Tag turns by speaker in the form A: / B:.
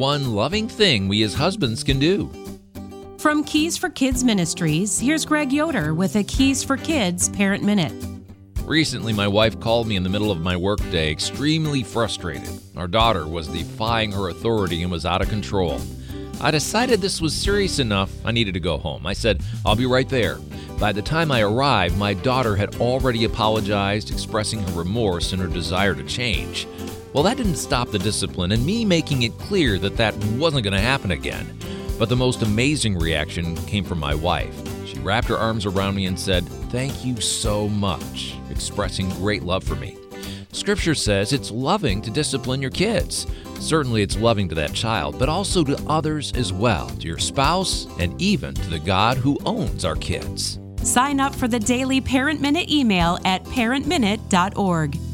A: one loving thing we as husbands can do.
B: From Keys for Kids Ministries, here's Greg Yoder with a Keys for Kids Parent Minute.
A: Recently, my wife called me in the middle of my workday, extremely frustrated. Our daughter was defying her authority and was out of control. I decided this was serious enough I needed to go home. I said, "I'll be right there." By the time I arrived, my daughter had already apologized, expressing her remorse and her desire to change. Well, that didn't stop the discipline and me making it clear that wasn't going to happen again. But the most amazing reaction came from my wife. She wrapped her arms around me and said, "Thank you so much," expressing great love for me. Scripture says it's loving to discipline your kids. Certainly it's loving to that child, but also to others as well, to your spouse, and even to the God who owns our kids.
B: Sign up for the daily Parent Minute email at parentminute.org.